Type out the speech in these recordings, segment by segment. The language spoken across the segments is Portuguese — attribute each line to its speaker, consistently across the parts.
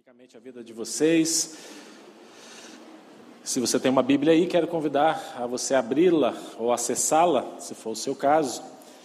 Speaker 1: ricamente a vida de vocês. Se você tem uma Bíblia aí, quero convidar a você abri-la ou acessá-la, se for o seu caso.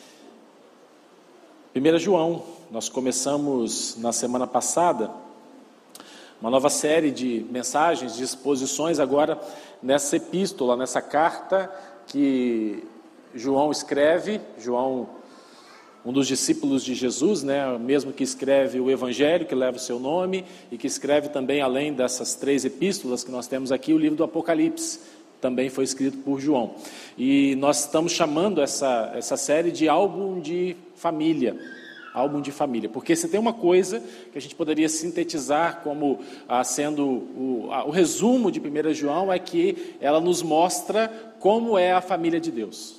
Speaker 1: 1 João, nós começamos na semana passada uma nova série de mensagens, de exposições agora nessa epístola, nessa carta que João escreve. João, um dos discípulos de Jesus, né, mesmo que escreve o Evangelho, que leva o seu nome, e que escreve também, além dessas 3 epístolas que nós temos aqui, o livro do Apocalipse, também foi escrito por João. E nós estamos chamando essa série de álbum de família. Álbum de família, porque se tem uma coisa que a gente poderia sintetizar como sendo o resumo de 1 João, é que ela nos mostra como é a família de Deus.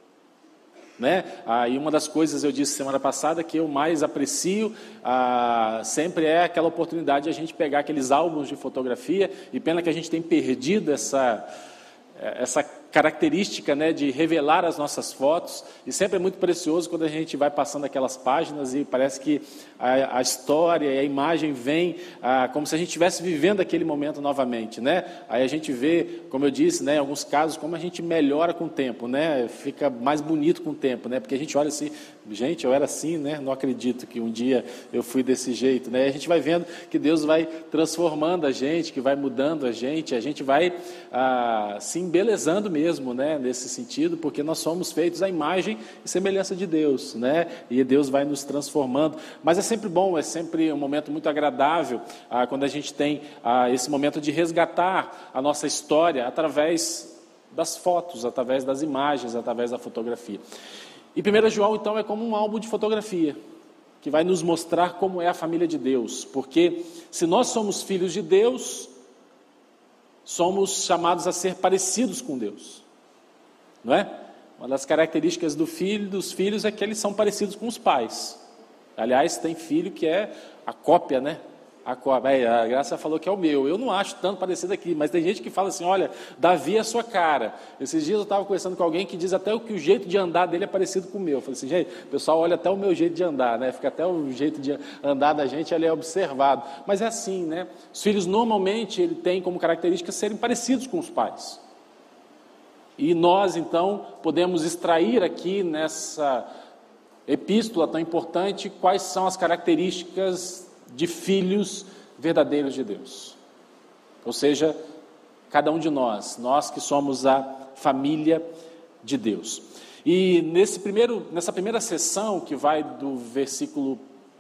Speaker 1: Né? E uma das coisas, eu disse semana passada, que eu mais aprecio sempre é aquela oportunidade de a gente pegar aqueles álbuns de fotografia, e pena que a gente tem perdido essa característica, né, de revelar as nossas fotos, e sempre é muito precioso quando a gente vai passando aquelas páginas e parece que a história e a imagem vem como se a gente estivesse vivendo aquele momento novamente, né? Aí a gente vê, como eu disse, né, em alguns casos, como a gente melhora com o tempo, né? Fica mais bonito com o tempo, né? Porque a gente olha assim, gente, eu era assim, né? Não acredito que um dia eu fui desse jeito, né? A gente vai vendo que Deus vai transformando a gente, que vai mudando a gente vai se embelezando mesmo, né? Nesse sentido, porque nós somos feitos à imagem e semelhança de Deus, né? E Deus vai nos transformando. Mas é sempre bom, é sempre um momento muito agradável quando a gente tem esse momento de resgatar a nossa história através das fotos, através das imagens, através da fotografia. E 1 João, então, é como um álbum de fotografia, que vai nos mostrar como é a família de Deus. Porque se nós somos filhos de Deus, somos chamados a ser parecidos com Deus. Não é? Uma das características dos filhos é que eles são parecidos com os pais. Aliás, tem filho que é a cópia, né? A Graça falou que é o meu. Eu não acho tanto parecido aqui, mas tem gente que fala assim, olha, Davi é a sua cara. Esses dias eu estava conversando com alguém que diz até que o jeito de andar dele é parecido com o meu. Eu falei assim, gente, o pessoal olha até o meu jeito de andar, né? Fica até o jeito de andar da gente, ele é observado. Mas é assim, né? Os filhos normalmente ele tem como característica serem parecidos com os pais. E nós, então, podemos extrair aqui nessa epístola tão importante quais são as características de filhos verdadeiros de Deus. Ou seja, cada um de nós que somos a família de Deus. E nessa primeira sessão, que vai do versículo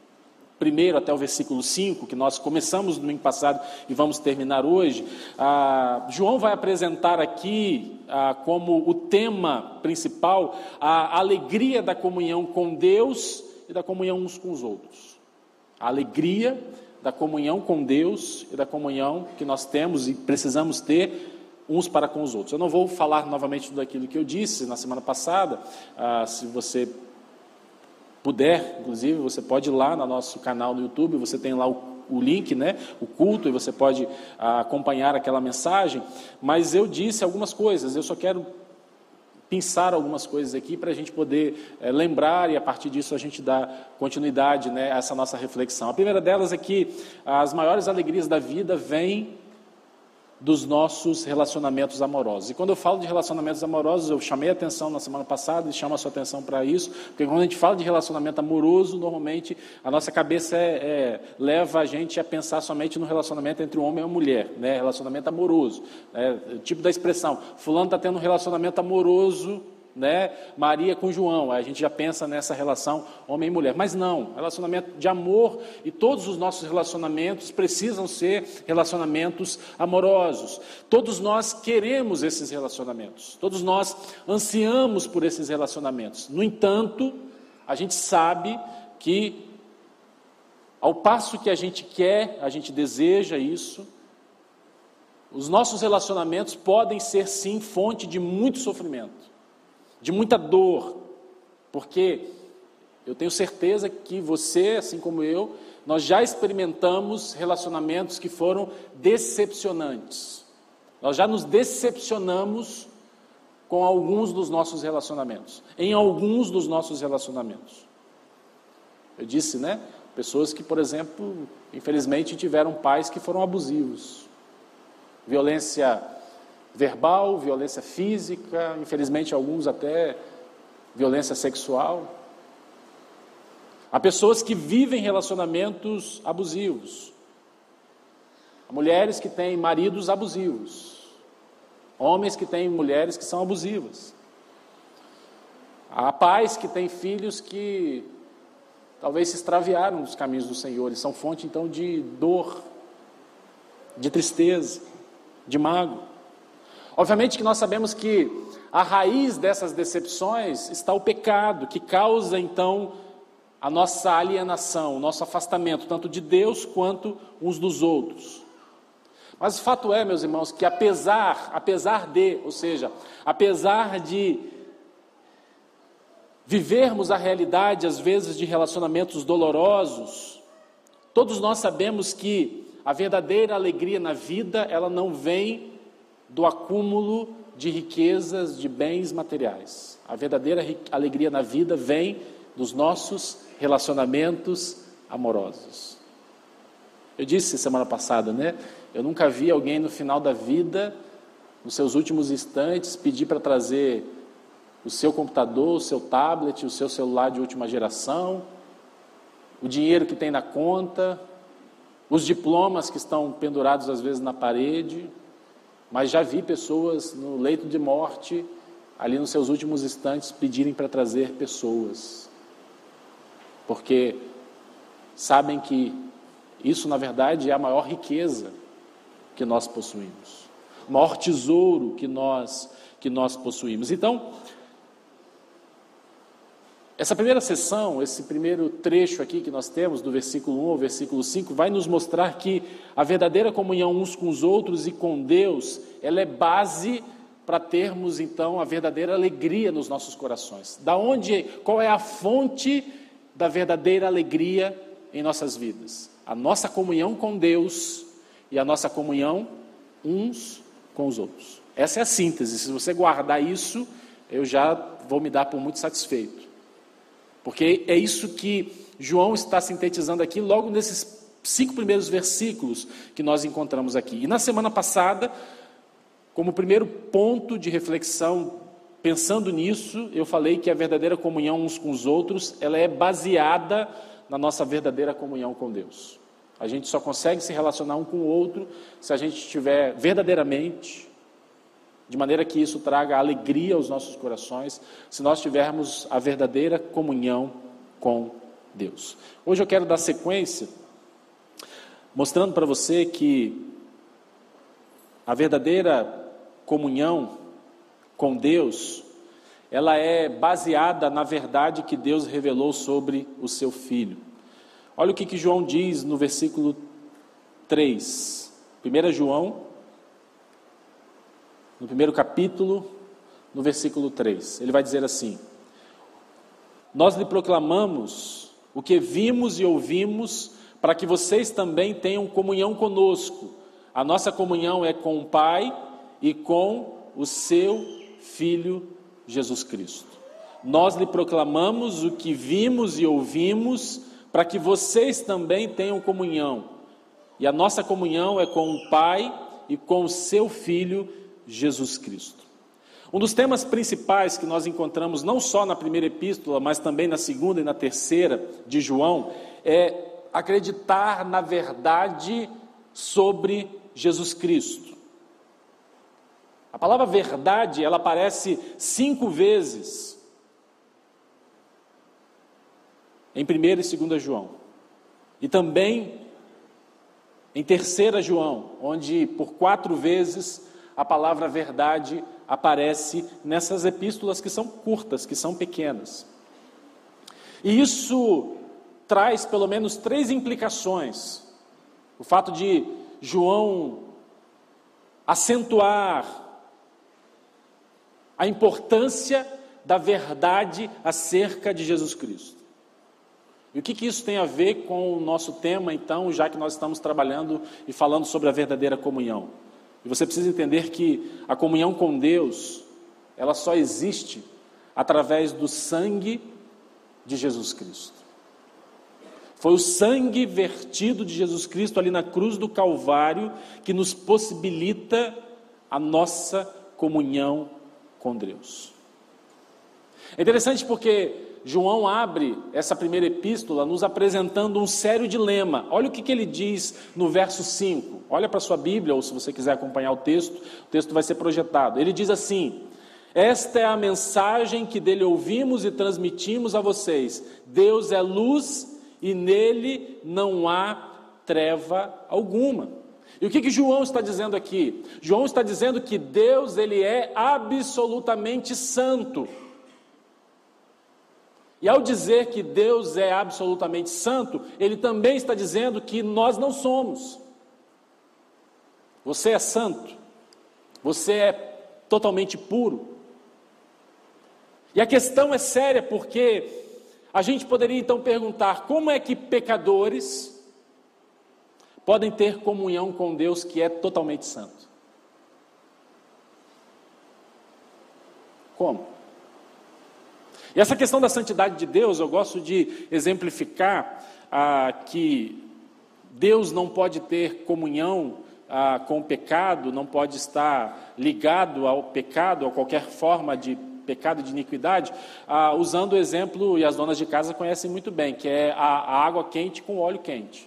Speaker 1: 1 até o versículo 5, que nós começamos no domingo passado e vamos terminar hoje, João vai apresentar aqui como o tema principal a alegria da comunhão com Deus e da comunhão uns com os outros. A alegria da comunhão com Deus e da comunhão que nós temos e precisamos ter uns para com os outros. Eu não vou falar novamente tudo aquilo que eu disse na semana passada. Se você puder, inclusive, você pode ir lá no nosso canal no YouTube, você tem lá o link, né, o culto, e você pode acompanhar aquela mensagem. Mas eu disse algumas coisas, eu só quero pensar algumas coisas aqui para a gente poder lembrar, e a partir disso a gente dá continuidade, né, a essa nossa reflexão. A primeira delas é que as maiores alegrias da vida vêm dos nossos relacionamentos amorosos. E quando eu falo de relacionamentos amorosos, eu chamei a atenção na semana passada e chamo a sua atenção para isso, porque quando a gente fala de relacionamento amoroso, normalmente a nossa cabeça leva a gente a pensar somente no relacionamento entre um homem e uma mulher, né? Relacionamento amoroso, o tipo da expressão, fulano está tendo um relacionamento amoroso, né? Maria com João, a gente já pensa nessa relação homem e mulher, mas não, relacionamento de amor, e todos os nossos relacionamentos precisam ser relacionamentos amorosos. Todos nós queremos esses relacionamentos, todos nós ansiamos por esses relacionamentos. No entanto, a gente sabe que ao passo que a gente quer, a gente deseja isso, os nossos relacionamentos podem ser sim fonte de muito sofrimento, de muita dor, porque eu tenho certeza que você, assim como eu, nós já experimentamos relacionamentos que foram decepcionantes. Nós já nos decepcionamos com alguns dos nossos relacionamentos, em alguns dos nossos relacionamentos. Eu disse, né? Pessoas que, por exemplo, infelizmente tiveram pais que foram abusivos. Violência verbal, violência física, infelizmente alguns até violência sexual. Há pessoas que vivem relacionamentos abusivos. Há mulheres que têm maridos abusivos. Homens que têm mulheres que são abusivas. Há pais que têm filhos que talvez se extraviaram dos caminhos do Senhor e são fonte então de dor, de tristeza, de mágoa. Obviamente que nós sabemos que a raiz dessas decepções está o pecado, que causa então a nossa alienação, o nosso afastamento, tanto de Deus quanto uns dos outros. Mas o fato é, meus irmãos, que apesar de vivermos a realidade, às vezes, de relacionamentos dolorosos, todos nós sabemos que a verdadeira alegria na vida, ela não vem do acúmulo de riquezas, de bens materiais. A verdadeira alegria na vida vem dos nossos relacionamentos amorosos. Eu disse semana passada, né? Eu nunca vi alguém no final da vida, nos seus últimos instantes, pedir para trazer o seu computador, o seu tablet, o seu celular de última geração, o dinheiro que tem na conta, os diplomas que estão pendurados às vezes na parede, mas já vi pessoas no leito de morte, ali nos seus últimos instantes, pedirem para trazer pessoas, porque sabem que isso na verdade é a maior riqueza que nós possuímos, o maior tesouro que nós possuímos. Então, essa primeira sessão, esse primeiro trecho aqui que nós temos, do versículo 1 ao versículo 5, vai nos mostrar que a verdadeira comunhão uns com os outros e com Deus, ela é base para termos então a verdadeira alegria nos nossos corações. Qual é a fonte da verdadeira alegria em nossas vidas? A nossa comunhão com Deus e a nossa comunhão uns com os outros. Essa é a síntese. Se você guardar isso, eu já vou me dar por muito satisfeito. Porque é isso que João está sintetizando aqui logo nesses 5 primeiros versículos que nós encontramos aqui. E na semana passada, como primeiro ponto de reflexão, pensando nisso, eu falei que a verdadeira comunhão uns com os outros, ela é baseada na nossa verdadeira comunhão com Deus. A gente só consegue se relacionar um com o outro se a gente estiver verdadeiramente, de maneira que isso traga alegria aos nossos corações, se nós tivermos a verdadeira comunhão com Deus. Hoje eu quero dar sequência, mostrando para você que a verdadeira comunhão com Deus, ela é baseada na verdade que Deus revelou sobre o seu Filho. Olha o que João diz no versículo 3, 1 João, no primeiro capítulo, no versículo 3, ele vai dizer assim: nós lhe proclamamos o que vimos e ouvimos, para que vocês também tenham comunhão conosco. A nossa comunhão é com o Pai e com o seu Filho Jesus Cristo. Nós lhe proclamamos o que vimos e ouvimos, para que vocês também tenham comunhão. E a nossa comunhão é com o Pai e com o seu Filho Jesus Cristo. Um dos temas principais que nós encontramos não só na primeira epístola, mas também na segunda e na terceira de João, é acreditar na verdade sobre Jesus Cristo. A palavra verdade, ela aparece 5 vezes em 1ª e 2ª João, e também em 3ª João, onde por 4 vezes a palavra verdade aparece nessas epístolas que são curtas, que são pequenas. E isso traz pelo menos 3 implicações. O fato de João acentuar a importância da verdade acerca de Jesus Cristo. E o que isso tem a ver com o nosso tema, então, já que nós estamos trabalhando e falando sobre a verdadeira comunhão? E você precisa entender que a comunhão com Deus, ela só existe através do sangue de Jesus Cristo. Foi o sangue vertido de Jesus Cristo ali na cruz do Calvário que nos possibilita a nossa comunhão com Deus. É interessante porque João abre essa primeira epístola nos apresentando um sério dilema. Olha o que ele diz no verso 5. Olha para a sua Bíblia, ou se você quiser acompanhar o texto vai ser projetado. Ele diz assim: esta é a mensagem que dele ouvimos e transmitimos a vocês. Deus é luz e nele não há treva alguma. E o que João está dizendo aqui? João está dizendo que Deus, ele é absolutamente santo. E ao dizer que Deus é absolutamente santo, ele também está dizendo que nós não somos. Você é santo. Você é totalmente puro. E a questão é séria porque a gente poderia então perguntar: como é que pecadores podem ter comunhão com Deus que é totalmente santo? Como? E essa questão da santidade de Deus, eu gosto de exemplificar que Deus não pode ter comunhão com o pecado, não pode estar ligado ao pecado, a qualquer forma de pecado, de iniquidade, usando o exemplo, e as donas de casa conhecem muito bem, que é a água quente com óleo quente.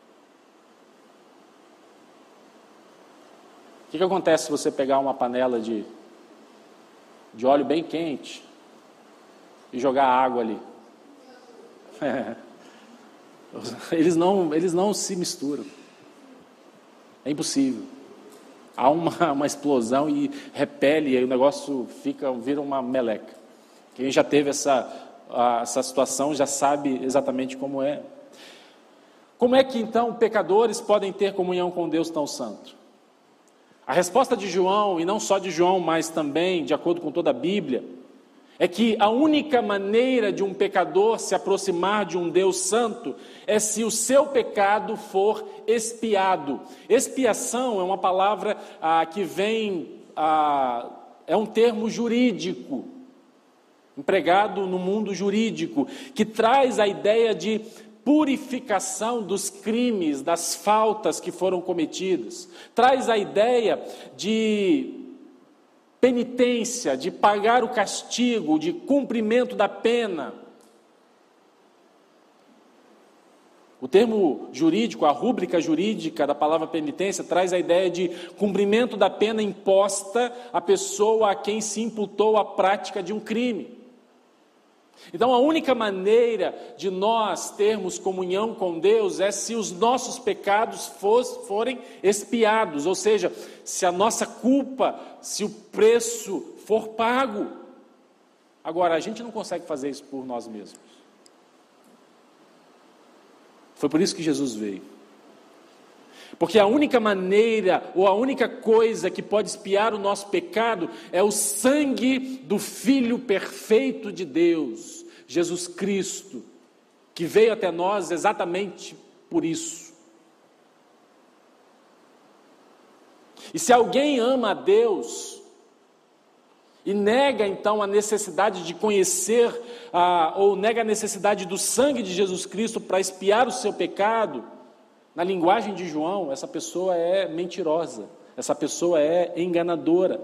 Speaker 1: O que acontece se você pegar uma panela de óleo bem quente e jogar água ali? Eles não se misturam. É impossível. Há uma explosão e repele, e aí o negócio vira uma meleca. Quem já teve essa situação já sabe exatamente como é. Como é que então pecadores podem ter comunhão com Deus tão santo? A resposta de João, e não só de João, mas também de acordo com toda a Bíblia, é que a única maneira de um pecador se aproximar de um Deus santo é se o seu pecado for expiado. Expiação é uma palavra que vem, é um termo jurídico, empregado no mundo jurídico, que traz a ideia de purificação dos crimes, das faltas que foram cometidas. Traz a ideia de penitência, de pagar o castigo, de cumprimento da pena. O termo jurídico, a rúbrica jurídica da palavra penitência, traz a ideia de cumprimento da pena imposta à pessoa a quem se imputou a prática de um crime. Então a única maneira de nós termos comunhão com Deus é se os nossos pecados forem expiados, ou seja, se a nossa culpa, se o preço for pago. Agora, a gente não consegue fazer isso por nós mesmos. Foi por isso que Jesus veio. Porque a única maneira, ou a única coisa que pode expiar o nosso pecado é o sangue do Filho perfeito de Deus, Jesus Cristo, que veio até nós exatamente por isso. E se alguém ama a Deus e nega então a necessidade de conhecer, ou nega a necessidade do sangue de Jesus Cristo para expiar o seu pecado, na linguagem de João, essa pessoa é mentirosa, essa pessoa é enganadora.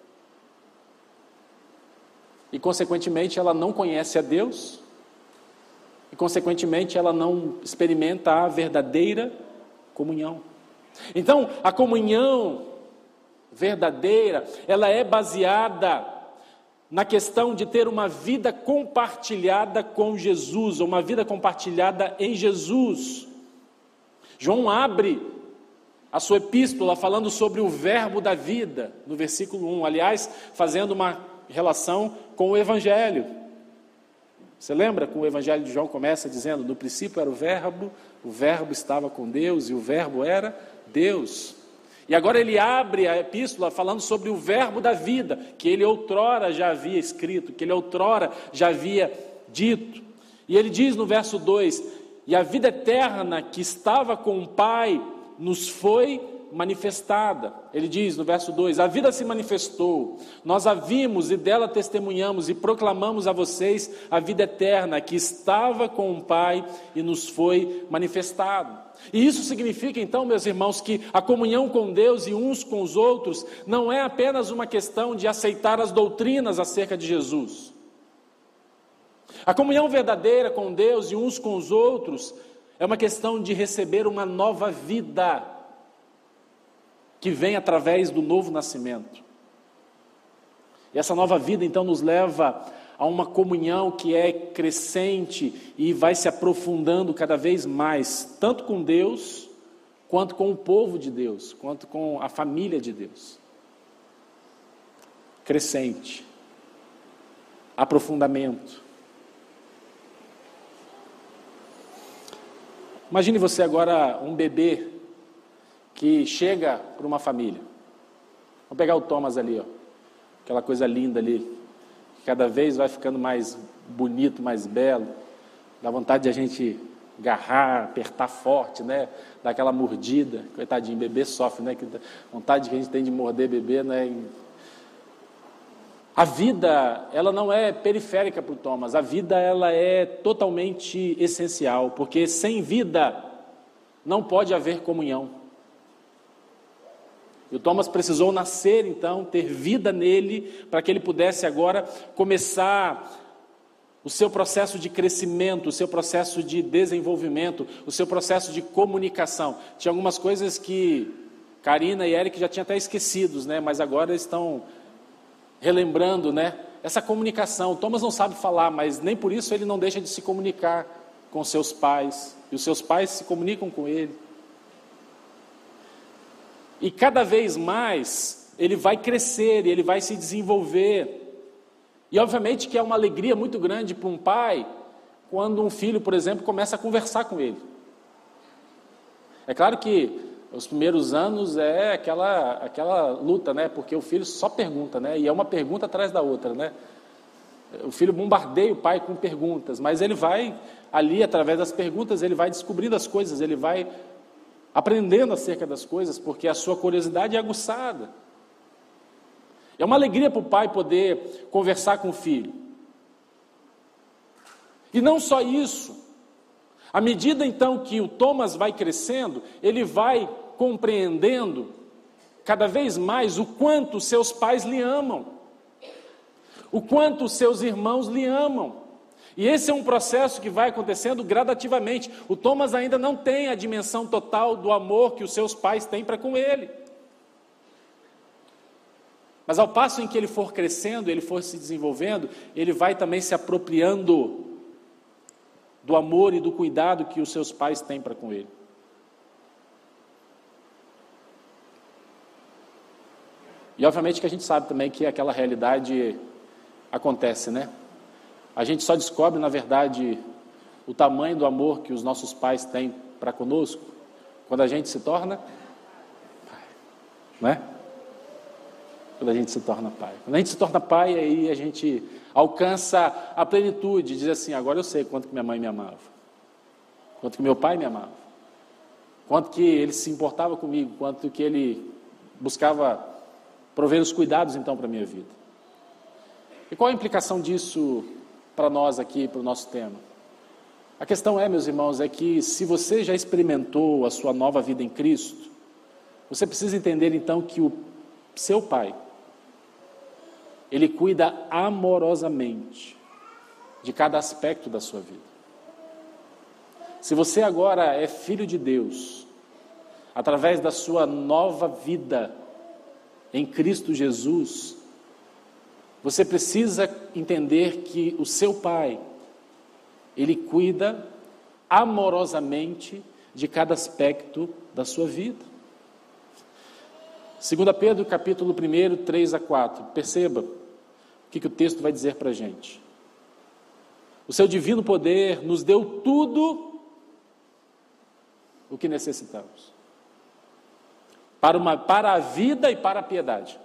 Speaker 1: E, consequentemente, ela não conhece a Deus, e, consequentemente, ela não experimenta a verdadeira comunhão. Então, a comunhão verdadeira, ela é baseada na questão de ter uma vida compartilhada com Jesus, ou uma vida compartilhada em Jesus. João abre a sua epístola falando sobre o verbo da vida, no versículo 1, aliás, fazendo uma relação com o Evangelho. Você lembra que o Evangelho de João começa dizendo: no princípio era o verbo estava com Deus e o verbo era Deus. E agora ele abre a epístola falando sobre o verbo da vida, que ele outrora já havia escrito, que ele outrora já havia dito. E ele diz no verso 2: e a vida eterna que estava com o Pai nos foi manifestada. Ele diz no verso 2: a vida se manifestou, nós a vimos e dela testemunhamos e proclamamos a vocês a vida eterna que estava com o Pai e nos foi manifestado. E isso significa então, meus irmãos, que a comunhão com Deus e uns com os outros não é apenas uma questão de aceitar as doutrinas acerca de Jesus. A comunhão verdadeira com Deus e uns com os outros é uma questão de receber uma nova vida que vem através do novo nascimento. E essa nova vida então nos leva a uma comunhão que é crescente e vai se aprofundando cada vez mais, tanto com Deus, quanto com o povo de Deus, quanto com a família de Deus. Crescente, aprofundamento. Imagine você agora um bebê que chega para uma família. Vamos pegar o Thomas ali, ó, aquela coisa linda ali, que cada vez vai ficando mais bonito, mais belo. Dá vontade de a gente agarrar, apertar forte, né? Dar aquela mordida. Coitadinho, bebê sofre, né? Que vontade que a gente tem de morder bebê, né? A vida, ela não é periférica para o Thomas, a vida ela é totalmente essencial, porque sem vida não pode haver comunhão. E o Thomas precisou nascer então, ter vida nele, para que ele pudesse agora começar o seu processo de crescimento, o seu processo de desenvolvimento, o seu processo de comunicação. Tinha algumas coisas que Karina e Eric já tinham até esquecidos, né? Mas agora estão relembrando, né? Essa comunicação. O Thomas não sabe falar, mas nem por isso ele não deixa de se comunicar com seus pais. E os seus pais se comunicam com ele. E cada vez mais ele vai crescer, ele vai se desenvolver. E obviamente que é uma alegria muito grande para um pai quando um filho, por exemplo, começa a conversar com ele. É claro que os primeiros anos é aquela luta, né? Porque o filho só pergunta, né? E é uma pergunta atrás da outra, né? O filho bombardeia o pai com perguntas, mas ele vai ali, através das perguntas, ele vai descobrindo as coisas, ele vai aprendendo acerca das coisas, porque a sua curiosidade é aguçada. É uma alegria para o pai poder conversar com o filho. E não só isso. À medida então que o Thomas vai crescendo, ele vai compreendendo cada vez mais o quanto seus pais lhe amam, o quanto seus irmãos lhe amam. E esse é um processo que vai acontecendo gradativamente. O Thomas ainda não tem a dimensão total do amor que os seus pais têm para com ele. Mas ao passo em que ele for crescendo, ele for se desenvolvendo, ele vai também se apropriando do amor e do cuidado que os seus pais têm para com ele. E obviamente que a gente sabe também que aquela realidade acontece, né? A gente só descobre, na verdade, o tamanho do amor que os nossos pais têm para conosco quando a gente se torna pai, não é? Quando a gente se torna pai. Quando a gente se torna pai, aí a gente alcança a plenitude, diz assim, agora eu sei quanto que minha mãe me amava, quanto que meu pai me amava, quanto que ele se importava comigo, quanto que ele buscava prover os cuidados então para a minha vida. E qual a implicação disso para nós aqui, para o nosso tema? A questão é, meus irmãos, é que se você já experimentou a sua nova vida em Cristo, você precisa entender então que o seu pai, ele cuida amorosamente de cada aspecto da sua vida. Se você agora é filho de Deus, através da sua nova vida em Cristo Jesus, você precisa entender que o seu pai, ele cuida amorosamente de cada aspecto da sua vida. 2 Pedro, capítulo 1, 3 a 4. Perceba o que o texto vai dizer para a gente. O seu divino poder nos deu tudo o que necessitamos. Para a vida e para a piedade.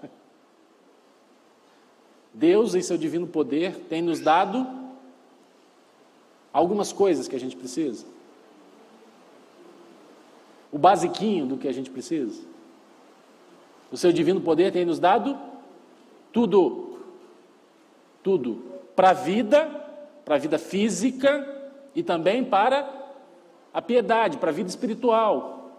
Speaker 1: Deus, em seu divino poder, tem nos dado algumas coisas que a gente precisa. O basiquinho do que a gente precisa. O seu divino poder tem nos dado tudo. Tudo. Para a vida física e também para a piedade, para a vida espiritual.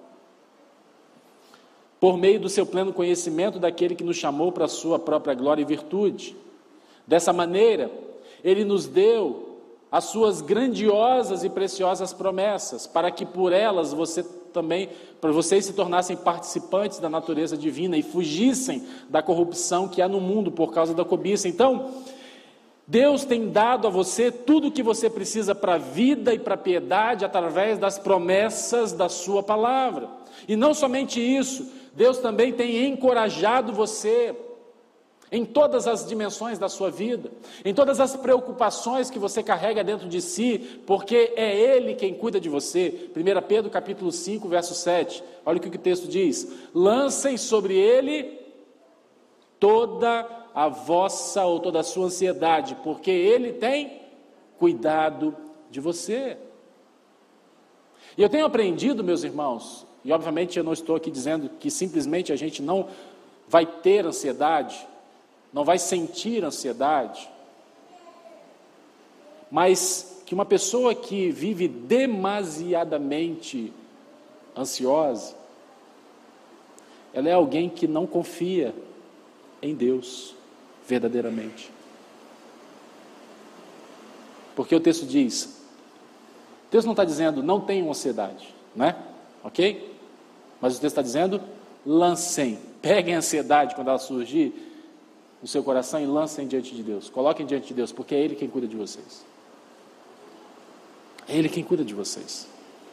Speaker 1: Por meio do seu pleno conhecimento daquele que nos chamou para a sua própria glória e virtude. Dessa maneira, Ele nos deu as suas grandiosas e preciosas promessas, para que por elas para vocês se tornassem participantes da natureza divina e fugissem da corrupção que há no mundo por causa da cobiça. Então, Deus tem dado a você tudo o que você precisa para a vida e para a piedade através das promessas da sua palavra. E não somente isso, Deus também tem encorajado você em todas as dimensões da sua vida, em todas as preocupações que você carrega dentro de si, porque é Ele quem cuida de você. 1 Pedro capítulo 5, verso 7, olha o que o texto diz: lancem sobre Ele toda a vossa ou toda a sua ansiedade, porque Ele tem cuidado de você. E eu tenho aprendido, meus irmãos, e obviamente eu não estou aqui dizendo que simplesmente a gente não vai ter ansiedade, não vai sentir ansiedade, mas que uma pessoa que vive demasiadamente ansiosa, ela é alguém que não confia em Deus verdadeiramente. Porque o texto diz, Deus não está dizendo não tenham ansiedade, né? Ok? Mas o texto está dizendo lancem, peguem a ansiedade quando ela surgir no seu coração e lancem diante de Deus, coloquem diante de Deus, porque é Ele quem cuida de vocês. É Ele quem cuida de vocês.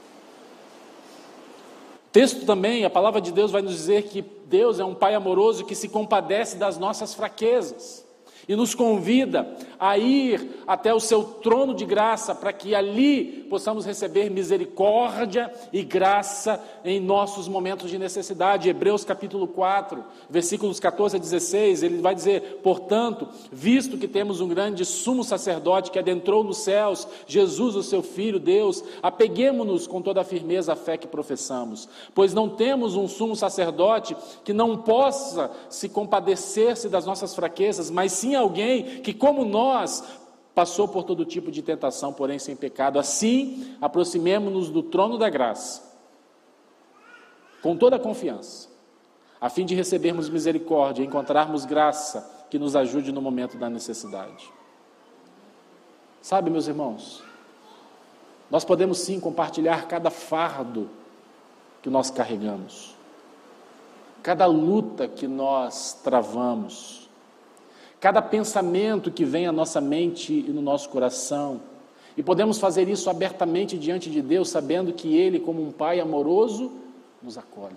Speaker 1: O texto também, a palavra de Deus vai nos dizer que Deus é um Pai amoroso que se compadece das nossas fraquezas e nos convida a ir até o seu trono de graça para que ali possamos receber misericórdia e graça em nossos momentos de necessidade. Hebreus capítulo 4, versículos 14 a 16, ele vai dizer: portanto, visto que temos um grande sumo sacerdote que adentrou nos céus, Jesus, o seu Filho, Deus, apeguemo-nos com toda a firmeza à fé que professamos, pois não temos um sumo sacerdote que não possa se compadecer-se das nossas fraquezas, mas sim alguém que, como nós, passou por todo tipo de tentação, porém sem pecado. Assim, aproximemo-nos do trono da graça, com toda a confiança, a fim de recebermos misericórdia e encontrarmos graça que nos ajude no momento da necessidade. Sabe, meus irmãos, nós podemos sim compartilhar cada fardo que nós carregamos, cada luta que nós travamos, cada pensamento que vem à nossa mente e no nosso coração, e podemos fazer isso abertamente diante de Deus, sabendo que Ele, como um Pai amoroso, nos acolhe.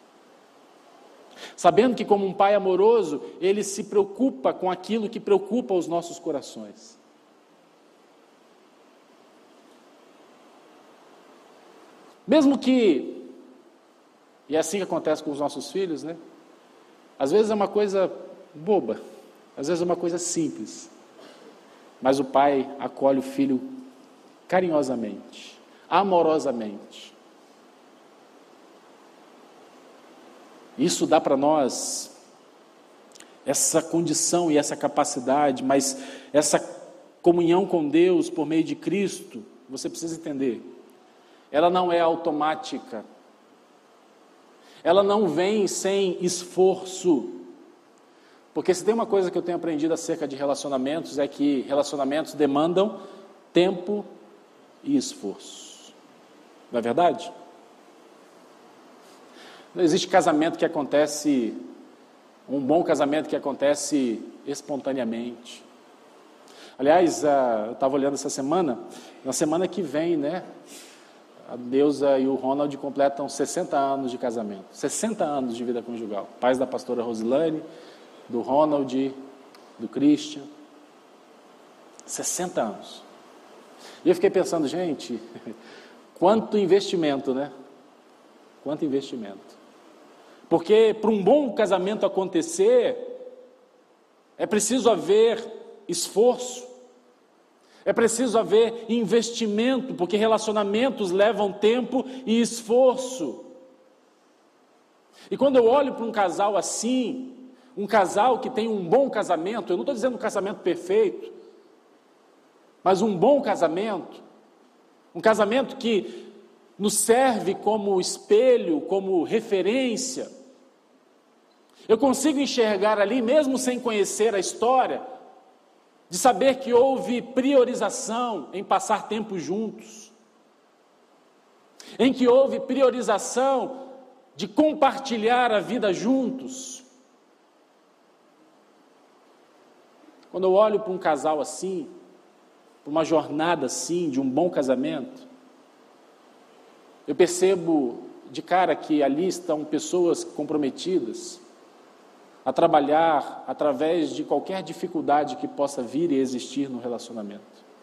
Speaker 1: Sabendo que, como um Pai amoroso, Ele se preocupa com aquilo que preocupa os nossos corações. Mesmo que, e é assim que acontece com os nossos filhos, né? Às vezes é uma coisa boba, às vezes é uma coisa simples, mas o pai acolhe o filho carinhosamente, amorosamente. Isso dá para nós essa condição e essa capacidade, mas essa comunhão com Deus por meio de Cristo, você precisa entender, ela não é automática, ela não vem sem esforço. Porque se tem uma coisa que eu tenho aprendido acerca de relacionamentos, é que relacionamentos demandam tempo e esforço. Não é verdade? Não existe casamento que acontece, um bom casamento que acontece espontaneamente. Aliás, eu estava olhando essa semana, na semana que vem, né? A Deusa e o Ronald completam 60 anos de casamento, 60 anos de vida conjugal. Pais da pastora Rosilane, do Ronald, do Christian, 60 anos. E eu fiquei pensando, gente, quanto investimento, né? Quanto investimento. Porque para um bom casamento acontecer, é preciso haver esforço, é preciso haver investimento, porque relacionamentos levam tempo e esforço. E quando eu olho para um casal assim, um casal que tem um bom casamento, eu não estou dizendo um casamento perfeito, mas um bom casamento, um casamento que nos serve como espelho, como referência, eu consigo enxergar ali, mesmo sem conhecer a história, de saber que houve priorização em passar tempo juntos, em que houve priorização de compartilhar a vida juntos. Quando eu olho para um casal assim, para uma jornada assim, de um bom casamento, eu percebo de cara que ali estão pessoas comprometidas a trabalhar através de qualquer dificuldade que possa vir e existir no relacionamento.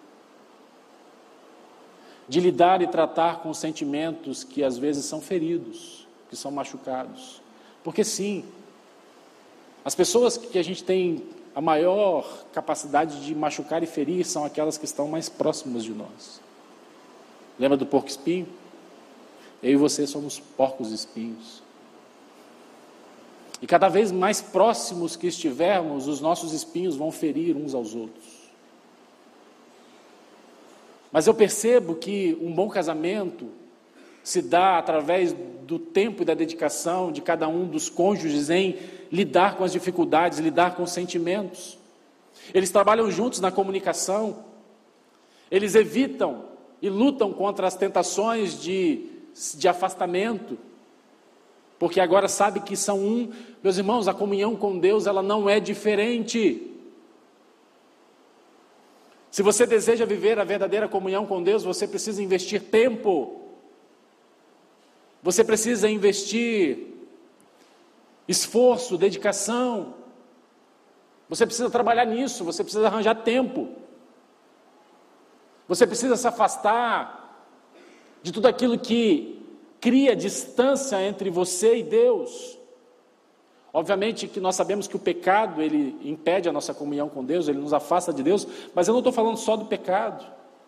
Speaker 1: De lidar e tratar com sentimentos que às vezes são feridos, que são machucados. Porque sim, as pessoas que a gente tem a maior capacidade de machucar e ferir são aquelas que estão mais próximas de nós. Lembra do porco espinho? Eu e você somos porcos espinhos. E cada vez mais próximos que estivermos, os nossos espinhos vão ferir uns aos outros. Mas eu percebo que um bom casamento se dá através do tempo e da dedicação de cada um dos cônjuges em lidar com as dificuldades, lidar com os sentimentos. Eles trabalham juntos na comunicação, eles evitam e lutam contra as tentações de afastamento, porque agora sabe que são um. Meus irmãos, a comunhão com Deus, ela não é diferente. Se você deseja viver a verdadeira comunhão com Deus, você precisa investir tempo, você precisa investir esforço, dedicação, você precisa trabalhar nisso, você precisa arranjar tempo, você precisa se afastar de tudo aquilo que cria distância entre você e Deus. Obviamente que nós sabemos que o pecado, ele impede a nossa comunhão com Deus, ele nos afasta de Deus, mas eu não estou falando só do pecado.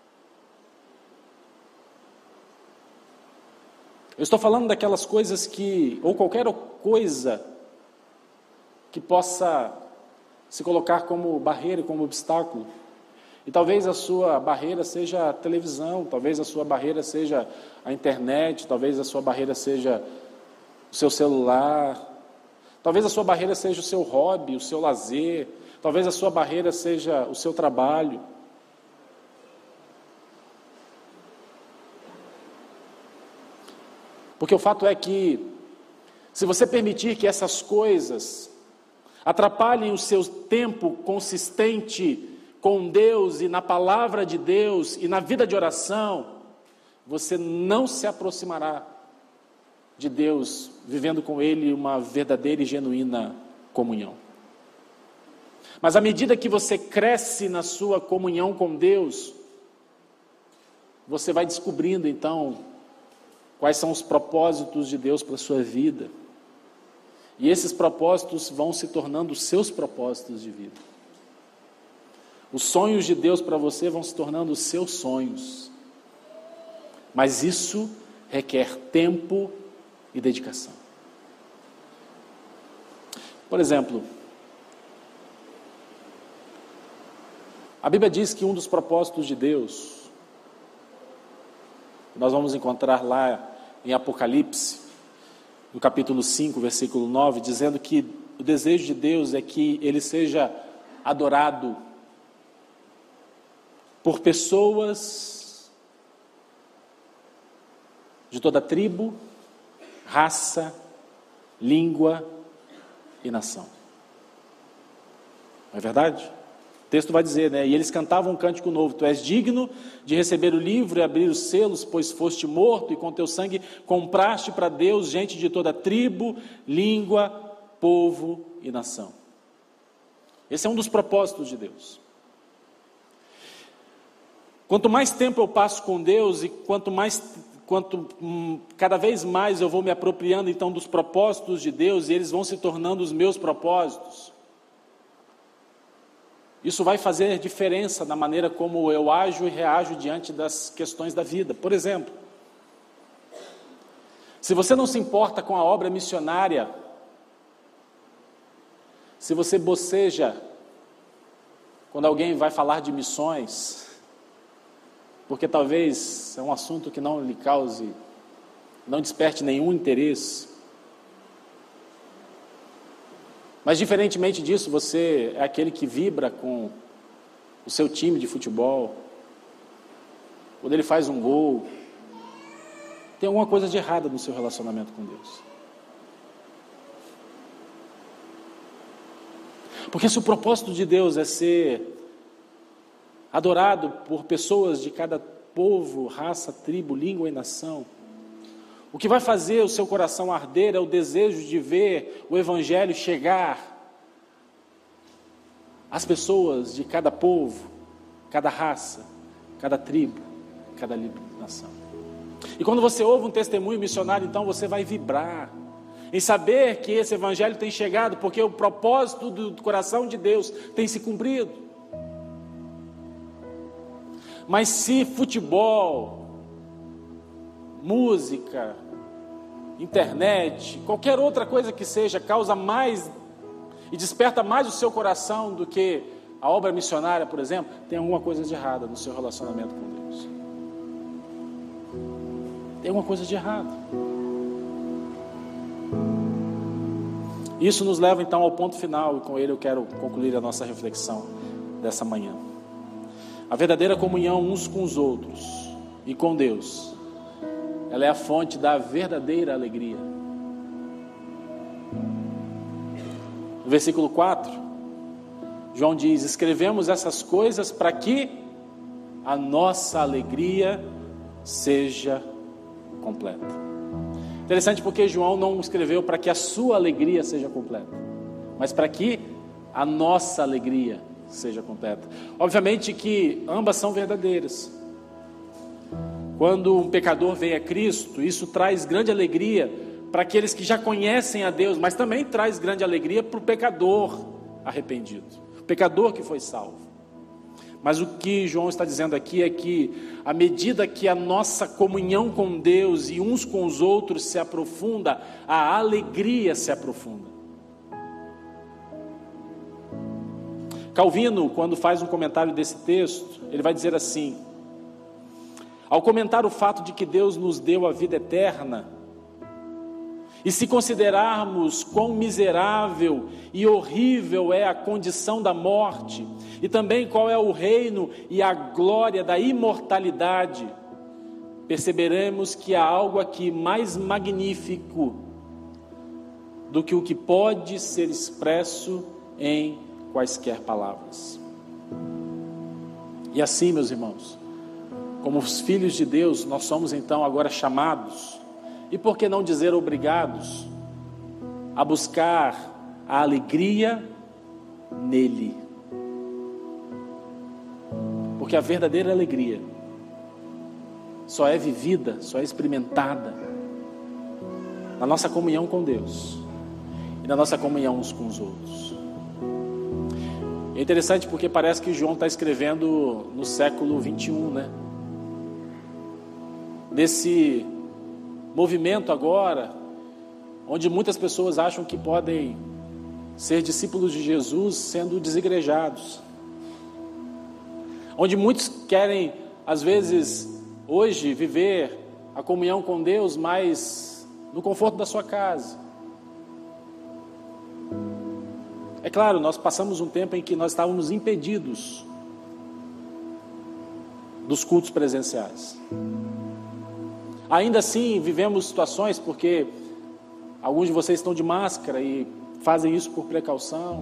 Speaker 1: Eu estou falando daquelas coisas que, ou qualquer coisa que possa se colocar como barreira, como obstáculo. E talvez a sua barreira seja a televisão, talvez a sua barreira seja a internet, talvez a sua barreira seja o seu celular, talvez a sua barreira seja o seu hobby, o seu lazer, talvez a sua barreira seja o seu trabalho. Porque o fato é que, se você permitir que essas coisas atrapalhem o seu tempo consistente com Deus e na palavra de Deus e na vida de oração, você não se aproximará de Deus, vivendo com Ele uma verdadeira e genuína comunhão. Mas à medida que você cresce na sua comunhão com Deus, você vai descobrindo então quais são os propósitos de Deus para a sua vida. E esses propósitos vão se tornando os seus propósitos de vida. Os sonhos de Deus para você vão se tornando os seus sonhos. Mas isso requer tempo e dedicação. Por exemplo, a Bíblia diz que um dos propósitos de Deus, nós vamos encontrar lá em Apocalipse, no capítulo 5, versículo 9, dizendo que o desejo de Deus é que Ele seja adorado por pessoas de toda tribo, raça, língua e nação. Não é verdade? O texto vai dizer, né? E eles cantavam um cântico novo: Tu és digno de receber o livro e abrir os selos, pois foste morto e com teu sangue compraste para Deus gente de toda tribo, língua, povo e nação. Esse é um dos propósitos de Deus. Quanto mais tempo eu passo com Deus e cada vez mais eu vou me apropriando então dos propósitos de Deus, e eles vão se tornando os meus propósitos, isso vai fazer diferença na maneira como eu ajo e reajo diante das questões da vida. Por exemplo, Se você não se importa com a obra missionária, se você boceja quando alguém vai falar de missões, porque talvez é um assunto que não lhe cause, não desperte nenhum interesse, mas diferentemente disso, você é aquele que vibra com o seu time de futebol, quando ele faz um gol, tem alguma coisa de errada no seu relacionamento com Deus. Porque se o propósito de Deus é ser adorado por pessoas de cada povo, raça, tribo, língua e nação, o que vai fazer o seu coração arder é o desejo de ver o Evangelho chegar às pessoas de cada povo, cada raça, cada tribo, cada nação. E quando você ouve um testemunho missionário, então você vai vibrar em saber que esse Evangelho tem chegado, porque o propósito do coração de Deus tem se cumprido. Mas se futebol, música, internet, qualquer outra coisa que seja, causa mais e desperta mais o seu coração do que a obra missionária, por exemplo, tem alguma coisa de errada no seu relacionamento com Deus. Tem alguma coisa de errado. Isso nos leva então ao ponto final, e com ele eu quero concluir a nossa reflexão dessa manhã. A verdadeira comunhão uns com os outros e com Deus, ela é a fonte da verdadeira alegria. No versículo 4, João diz: escrevemos essas coisas para que a nossa alegria seja completa. Interessante porque João não escreveu para que a sua alegria seja completa, mas para que a nossa alegria seja completa. Obviamente que ambas são verdadeiras. Quando um pecador vem a Cristo, isso traz grande alegria para aqueles que já conhecem a Deus, mas também traz grande alegria para o pecador arrependido, o pecador que foi salvo. Mas o que João está dizendo aqui é que, à medida que a nossa comunhão com Deus e uns com os outros se aprofunda, a alegria se aprofunda. Calvino, quando faz um comentário desse texto, ele vai dizer assim: ao comentar o fato de que Deus nos deu a vida eterna, e se considerarmos quão miserável e horrível é a condição da morte, e também qual é o reino e a glória da imortalidade, perceberemos que há algo aqui mais magnífico do que o que pode ser expresso em quaisquer palavras. E assim, meus irmãos, como os filhos de Deus, nós somos então agora chamados, e por que não dizer obrigados, a buscar a alegria nele. Porque a verdadeira alegria só é vivida, só é experimentada na nossa comunhão com Deus e na nossa comunhão uns com os outros. É interessante porque parece que João está escrevendo no século 21, né? Nesse movimento agora, onde muitas pessoas acham que podem ser discípulos de Jesus sendo desigrejados, onde muitos querem, às vezes, hoje, viver a comunhão com Deus, mas no conforto da sua casa. É claro, nós passamos um tempo em que nós estávamos impedidos dos cultos presenciais. Ainda assim, vivemos situações, porque alguns de vocês estão de máscara e fazem isso por precaução.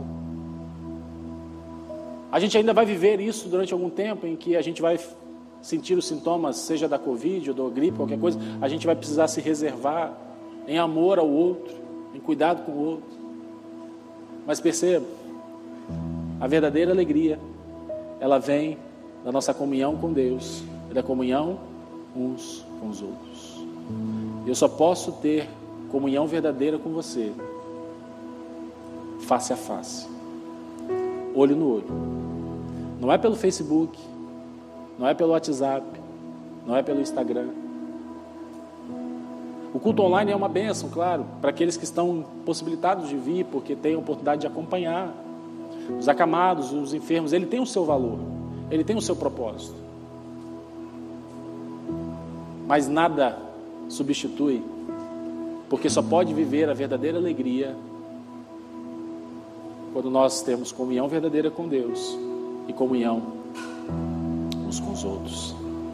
Speaker 1: A gente ainda vai viver isso durante algum tempo, em que a gente vai sentir os sintomas, seja da Covid ou da gripe, qualquer coisa, a gente vai precisar se reservar em amor ao outro, em cuidado com o outro. Mas perceba, a verdadeira alegria, ela vem da nossa comunhão com Deus e da comunhão uns com os outros. Eu só posso ter comunhão verdadeira com você face a face, olho no olho. Não é pelo Facebook, não é pelo WhatsApp, não é pelo Instagram. O culto online é uma bênção, claro, para aqueles que estão possibilitados de vir, porque têm a oportunidade de acompanhar. Os acamados, os enfermos, ele tem o seu valor, ele tem o seu propósito. Mas nada substitui, porque só pode viver a verdadeira alegria quando nós temos comunhão verdadeira com Deus e comunhão uns com os outros.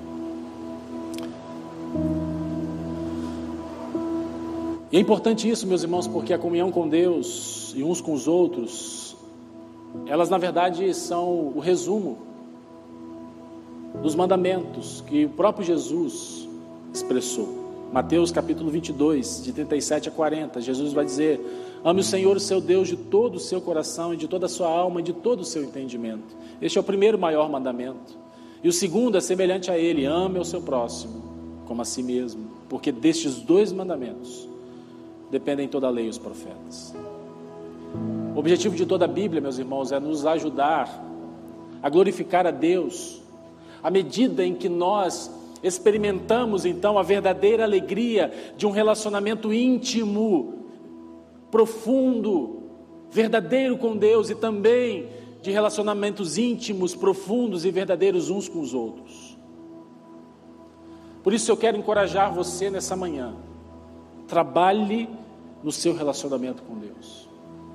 Speaker 1: E é importante isso, meus irmãos, porque a comunhão com Deus e uns com os outros, elas na verdade são o resumo dos mandamentos que o próprio Jesus expressou. Mateus capítulo 22, de 37 a 40, Jesus vai dizer: ame o Senhor, o seu Deus, de todo o seu coração e de toda a sua alma e de todo o seu entendimento. Este é o primeiro maior mandamento. E o segundo é semelhante a ele: ame o seu próximo como a si mesmo. Porque destes dois mandamentos dependem toda a lei e os profetas. O objetivo de toda a Bíblia, meus irmãos, é nos ajudar a glorificar a Deus, à medida em que nós experimentamos então a verdadeira alegria de um relacionamento íntimo, profundo, verdadeiro com Deus, e também de relacionamentos íntimos, profundos e verdadeiros uns com os outros. Por isso eu quero encorajar você nessa manhã: trabalhe no seu relacionamento com Deus.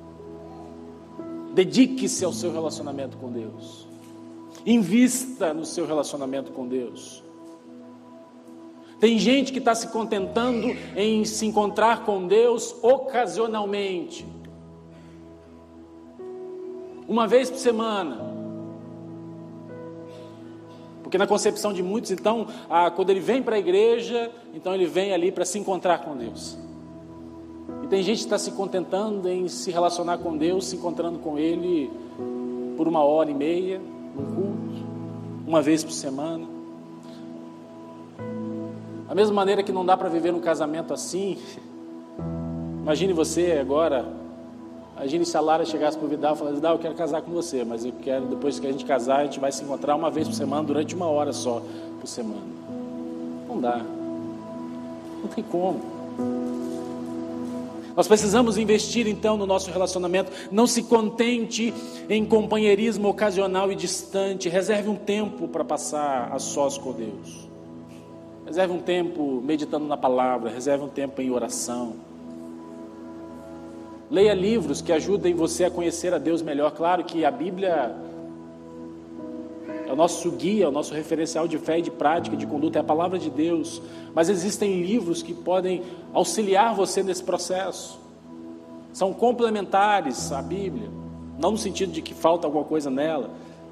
Speaker 1: Dedique-se ao seu relacionamento com Deus. Invista no seu relacionamento com Deus. Tem gente que está se contentando em se encontrar com Deus ocasionalmente, uma vez por semana. Porque na concepção de muitos, então, quando ele vem para a igreja, então ele vem ali para se encontrar com Deus. E tem gente que está se contentando em se relacionar com Deus, se encontrando com Ele por 1h30, no culto, uma vez por semana. Da mesma maneira que não dá para viver um casamento assim, imagine você agora, imagine se a Lara chegasse para o Vidal e falasse: Vidal, eu quero casar com você, mas eu quero, depois que a gente casar, a gente vai se encontrar uma vez por semana, durante 1 hora só por semana. Não dá, não tem como. Nós precisamos investir então no nosso relacionamento. Não se contente em companheirismo ocasional e distante. Reserve um tempo para passar a sós com Deus. Reserve um tempo meditando na palavra. Reserve um tempo em oração. Leia livros que ajudem você a conhecer a Deus melhor. Claro que a Bíblia é o nosso guia, é o nosso referencial de fé e de prática, de conduta, é a palavra de Deus. Mas existem livros que podem auxiliar você nesse processo. São complementares à Bíblia, não no sentido de que falta alguma coisa nela,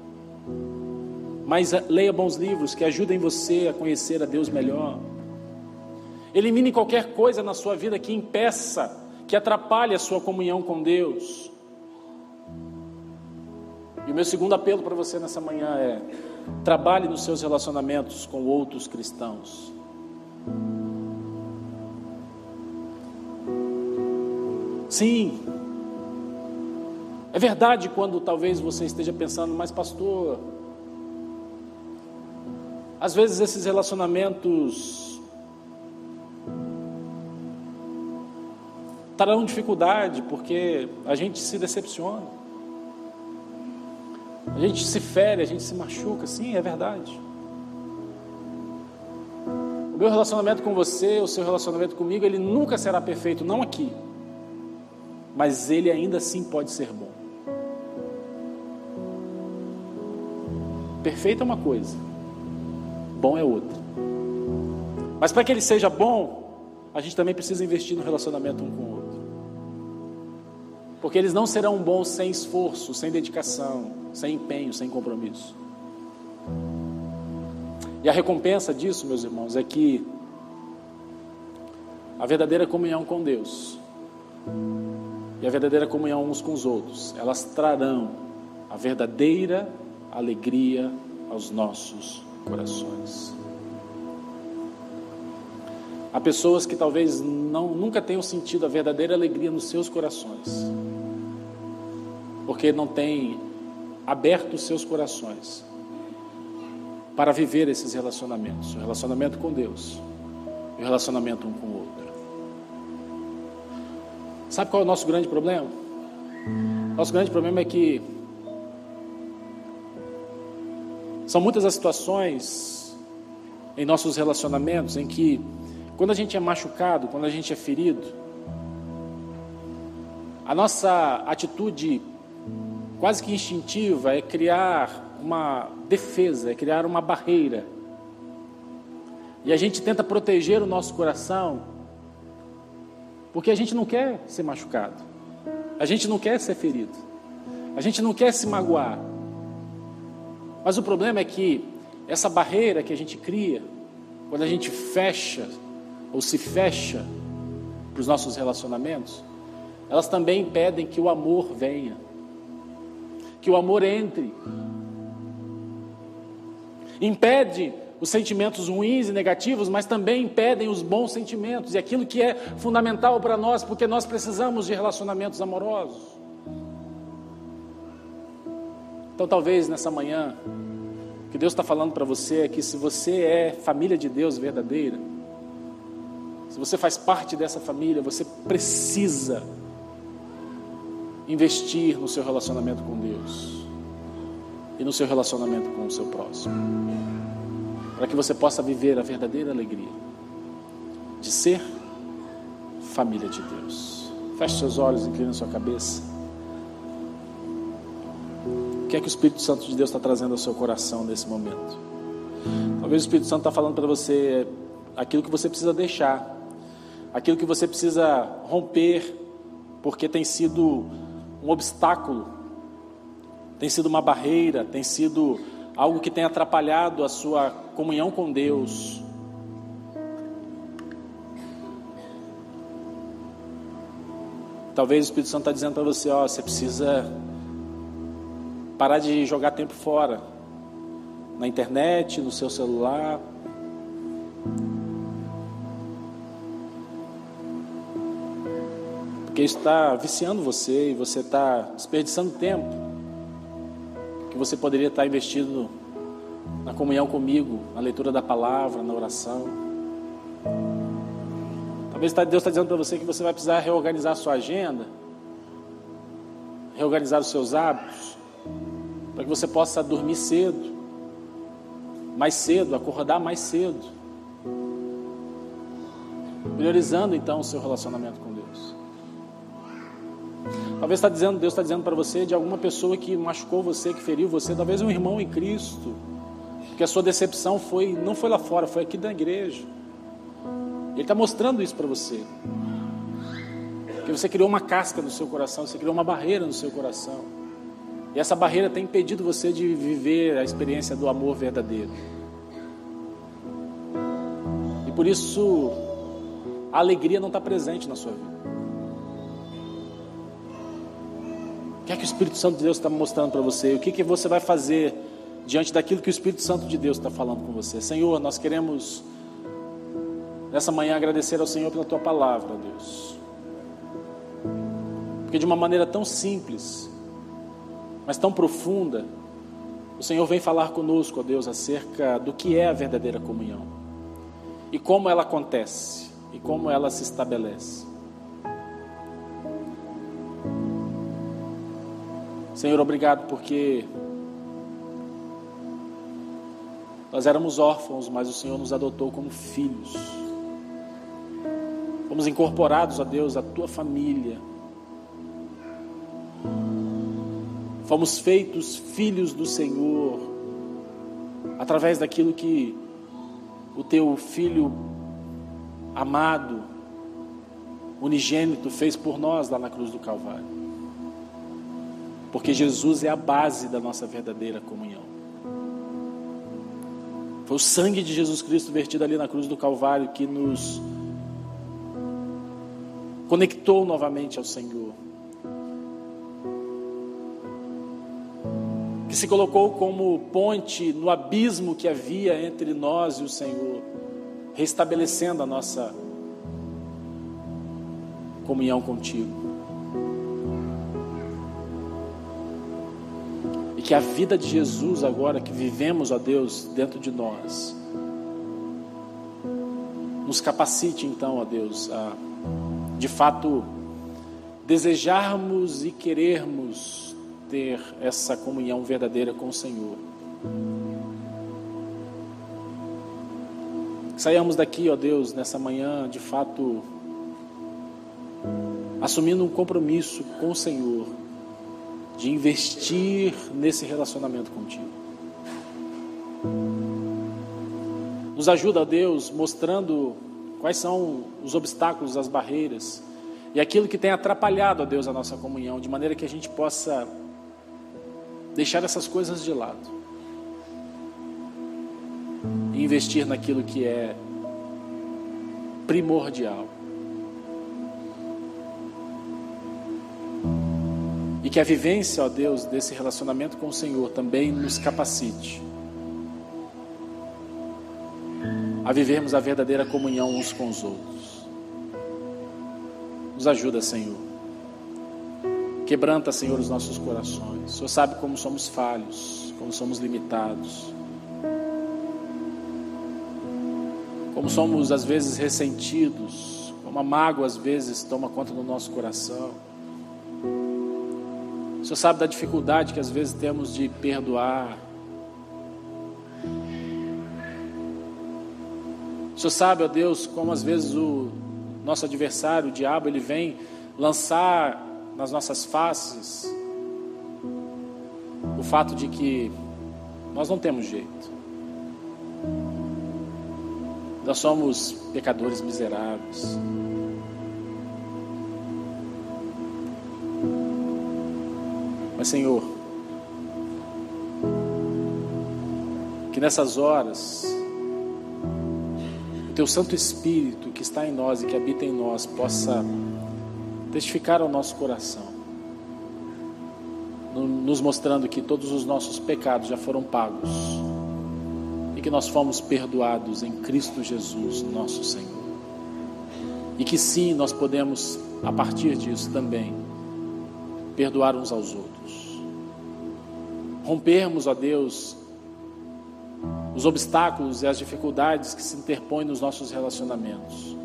Speaker 1: mas leia bons livros que ajudem você a conhecer a Deus melhor. Elimine qualquer coisa na sua vida que impeça, que atrapalhe a sua comunhão com Deus. E o meu segundo apelo para você nessa manhã é: trabalhe nos seus relacionamentos com outros cristãos. Sim, é verdade quando talvez você esteja pensando: mas pastor, às vezes esses relacionamentos terão dificuldade porque a gente se decepciona. A gente se fere, a gente se machuca. Sim, é verdade. O meu relacionamento com você, o seu relacionamento comigo, ele nunca será perfeito, não aqui, mas ele ainda assim pode ser bom. Perfeito é uma coisa, bom é outra. Mas para que ele seja bom, a gente também precisa investir no relacionamento um com o outro. Porque eles não serão bons sem esforço, sem dedicação, sem empenho, sem compromisso. E a recompensa disso, meus irmãos, é que a verdadeira comunhão com Deus e a verdadeira comunhão uns com os outros, elas trarão a verdadeira alegria aos nossos corações. Há pessoas que talvez nunca tenham sentido a verdadeira alegria nos seus corações, porque não têm aberto os seus corações para viver esses relacionamentos, o relacionamento com Deus e o relacionamento um com o outro. Sabe qual é o nosso grande problema? Nosso grande problema é que são muitas as situações em nossos relacionamentos em que, quando a gente é machucado, quando a gente é ferido, a nossa atitude quase que instintiva é criar uma defesa, é criar uma barreira. E a gente tenta proteger o nosso coração, porque a gente não quer ser machucado, a gente não quer ser ferido, a gente não quer se magoar. Mas o problema é que essa barreira que a gente cria, quando a gente fecha ou se fecha para os nossos relacionamentos, elas também impedem que o amor venha, que o amor entre. Impede os sentimentos ruins e negativos, mas também impedem os bons sentimentos e aquilo que é fundamental para nós, porque nós precisamos de relacionamentos amorosos. Então talvez nessa manhã, o que Deus está falando para você é que se você é família de Deus verdadeira, se você faz parte dessa família, você precisa investir no seu relacionamento com Deus e no seu relacionamento com o seu próximo, para que você possa viver a verdadeira alegria de ser família de Deus. Feche seus olhos, incline sua cabeça. O que é que o Espírito Santo de Deus está trazendo ao seu coração nesse momento? Talvez o Espírito Santo está falando para você aquilo que você precisa deixar, aquilo que você precisa romper, porque tem sido um obstáculo, tem sido uma barreira, tem sido algo que tem atrapalhado a sua comunhão com Deus. Talvez o Espírito Santo está dizendo para você, você precisa parar de jogar tempo fora, na internet, no seu celular. Porque isso está viciando você e você está desperdiçando tempo que você poderia estar investindo na comunhão comigo, na leitura da palavra, na oração. Talvez Deus está dizendo para você que você vai precisar reorganizar a sua agenda, reorganizar os seus hábitos, para que você possa dormir cedo, mais cedo, acordar mais cedo, priorizando então o seu relacionamento com Deus. Talvez Deus está dizendo para você de alguma pessoa que machucou você, que feriu você, talvez um irmão em Cristo, porque a sua decepção não foi lá fora, foi aqui na igreja. Ele está mostrando isso para você, que você criou uma casca no seu coração, você criou uma barreira no seu coração, e essa barreira tem impedido você de viver a experiência do amor verdadeiro. E por isso a alegria não está presente na sua vida. O que é que o Espírito Santo de Deus está mostrando para você? O que você vai fazer diante daquilo que o Espírito Santo de Deus está falando com você? Senhor, nós queremos nessa manhã agradecer ao Senhor pela Tua palavra, Deus, porque de uma maneira tão simples, mas tão profunda, o Senhor vem falar conosco, ó Deus, acerca do que é a verdadeira comunhão e como ela acontece e como ela se estabelece. Senhor, obrigado porque nós éramos órfãos, mas o Senhor nos adotou como filhos. Fomos incorporados, ó Deus, à Tua família. Fomos feitos filhos do Senhor através daquilo que o Teu Filho amado, unigênito, fez por nós lá na cruz do Calvário. Porque Jesus é a base da nossa verdadeira comunhão. Foi o sangue de Jesus Cristo vertido ali na cruz do Calvário que nos conectou novamente ao Senhor, que se colocou como ponte no abismo que havia entre nós e o Senhor, restabelecendo a nossa comunhão contigo. E que a vida de Jesus agora que vivemos, ó Deus, dentro de nós, nos capacite então, ó Deus, a de fato desejarmos e querermos ter essa comunhão verdadeira com o Senhor. Saiamos daqui, ó Deus, nessa manhã, de fato, assumindo um compromisso com o Senhor, de investir nesse relacionamento contigo. Nos ajuda, ó Deus, mostrando quais são os obstáculos, as barreiras e aquilo que tem atrapalhado, ó Deus, a nossa comunhão, de maneira que a gente possa deixar essas coisas de lado e investir naquilo que é primordial. E que a vivência, ó Deus, desse relacionamento com o Senhor também nos capacite a vivermos a verdadeira comunhão uns com os outros. Nos ajuda, Senhor. Quebranta, Senhor, os nossos corações. O Senhor sabe como somos falhos, como somos limitados, como somos às vezes ressentidos, como a mágoa às vezes toma conta do nosso coração. O Senhor sabe da dificuldade que às vezes temos de perdoar. O Senhor sabe, ó Deus, como às vezes o nosso adversário, o diabo, ele vem lançar nas nossas faces o fato de que nós não temos jeito. Nós somos pecadores miseráveis. Mas, Senhor, que nessas horas o Teu Santo Espírito que está em nós e que habita em nós possa testificar ao nosso coração, nos mostrando que todos os nossos pecados já foram pagos e que nós fomos perdoados em Cristo Jesus, nosso Senhor. E que sim, nós podemos, a partir disso também, perdoar uns aos outros. Rompermos, ó Deus, os obstáculos e as dificuldades que se interpõem nos nossos relacionamentos.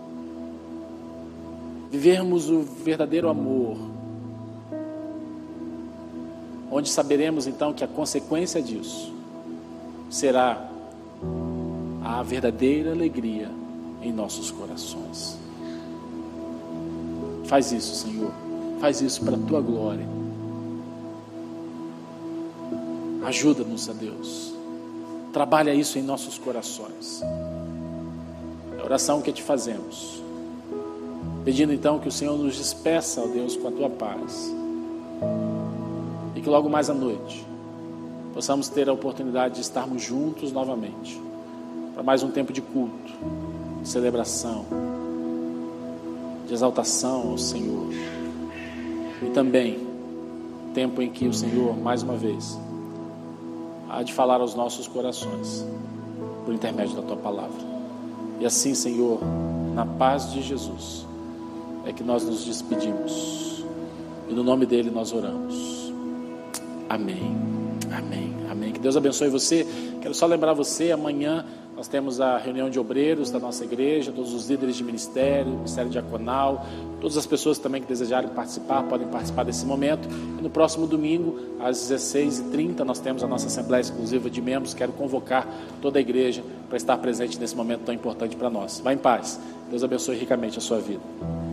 Speaker 1: Vivermos o verdadeiro amor, onde saberemos então que a consequência disso será a verdadeira alegria em nossos corações. Faz isso, Senhor. Faz isso para a Tua glória. Ajuda-nos, a Deus. Trabalha isso em nossos corações. É a oração que te fazemos, pedindo então que o Senhor nos despeça, ó Deus, com a Tua paz. E que logo mais à noite possamos ter a oportunidade de estarmos juntos novamente, para mais um tempo de culto, de celebração, de exaltação ao Senhor. E também tempo em que o Senhor, mais uma vez, há de falar aos nossos corações por intermédio da Tua palavra. E assim, Senhor, na paz de Jesus, é que nós nos despedimos. E no nome dele nós oramos. Amém. Amém. Amém. Que Deus abençoe você. Quero só lembrar você, amanhã nós temos a reunião de obreiros da nossa igreja, todos os líderes de ministério, ministério diaconal, todas as pessoas também que desejarem participar, podem participar desse momento. E no próximo domingo, às 16h30, nós temos a nossa Assembleia Exclusiva de Membros. Quero convocar toda a igreja para estar presente nesse momento tão importante para nós. Vá em paz. Deus abençoe ricamente a sua vida.